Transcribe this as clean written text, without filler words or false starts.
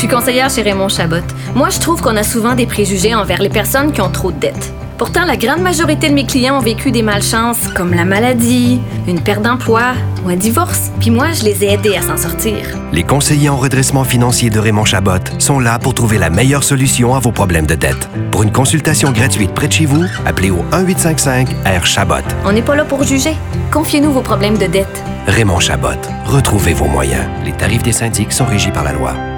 suis conseillère chez Raymond Chabot. Moi, je trouve qu'on a souvent des préjugés envers les personnes qui ont trop de dettes. Pourtant, la grande majorité de mes clients ont vécu des malchances comme la maladie, une perte d'emploi ou un divorce. Puis moi, je les ai aidés à s'en sortir. Les conseillers en redressement financier de Raymond Chabot sont là pour trouver la meilleure solution à vos problèmes de dette. Pour une consultation gratuite près de chez vous, appelez au 1-855-R-CHABOT. On n'est pas là pour juger. Confiez-nous vos problèmes de dette. Raymond Chabot. Retrouvez vos moyens. Les tarifs des syndics sont régis par la loi.